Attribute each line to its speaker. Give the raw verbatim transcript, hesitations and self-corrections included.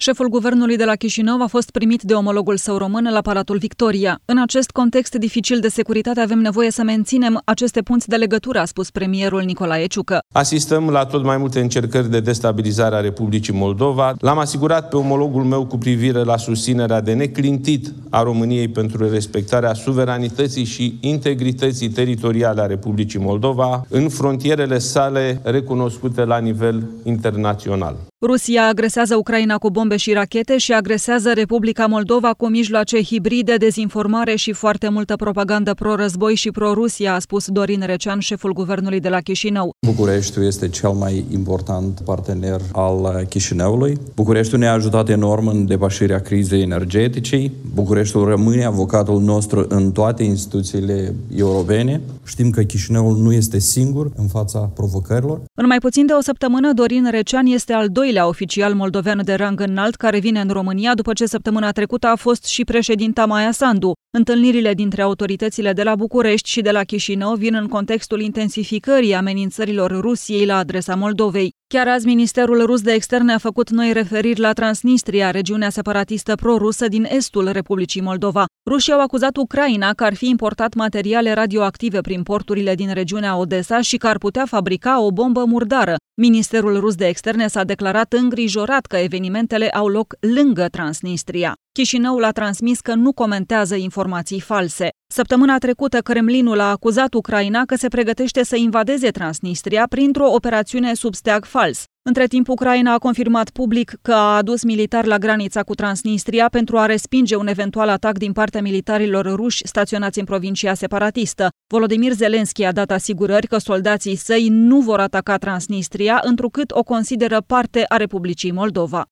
Speaker 1: Șeful guvernului de la Chișinău a fost primit de omologul său român la Palatul Victoria. În acest context dificil de securitate avem nevoie să menținem aceste punți de legătură, a spus premierul Nicolae Ciucă.
Speaker 2: Asistăm la tot mai multe încercări de destabilizare a Republicii Moldova. L-am asigurat pe omologul meu cu privire la susținerea de neclintit a României pentru respectarea suveranității și integrității teritoriale a Republicii Moldova în frontierele sale recunoscute la nivel internațional.
Speaker 1: Rusia agresează Ucraina cu bombe și rachete și agresează Republica Moldova cu mijloace hibride, dezinformare și foarte multă propagandă pro-război și pro-Rusia, a spus Dorin Recean, șeful guvernului de la Chișinău.
Speaker 3: Bucureștiul este cel mai important partener al Chișinăului. Bucureștiul ne-a ajutat enorm în depășirea crizei energetice. Bucureștiul rămâne avocatul nostru în toate instituțiile europene. Știm că Chișinăul nu este singur în fața provocărilor.
Speaker 1: În mai puțin de o săptămână, Dorin Recean este al doilea oficial moldovean de rang înalt care vine în România după ce săptămâna trecută a fost și președinta Maia Sandu. Întâlnirile dintre autoritățile de la București și de la Chișinău vin în contextul intensificării amenințărilor Rusiei la adresa Moldovei. Chiar azi, Ministerul Rus de Externe a făcut noi referiri la Transnistria, regiunea separatistă pro-rusă din estul Republicii Moldova. Rușii au acuzat Ucraina că ar fi importat materiale radioactive prin porturile din regiunea Odessa și că ar putea fabrica o bombă murdară. Ministerul Rus de Externe s-a declarat îngrijorat că evenimentele au loc lângă Transnistria. Chișinăul a transmis că nu comentează informații false. Săptămâna trecută, Kremlinul a acuzat Ucraina că se pregătește să invadeze Transnistria printr-o operațiune sub steag fals. Între timp, Ucraina a confirmat public că a adus militari la granița cu Transnistria pentru a respinge un eventual atac din partea militarilor ruși staționați în provincia separatistă. Volodymyr Zelensky a dat asigurări că soldații săi nu vor ataca Transnistria, întrucât o consideră parte a Republicii Moldova.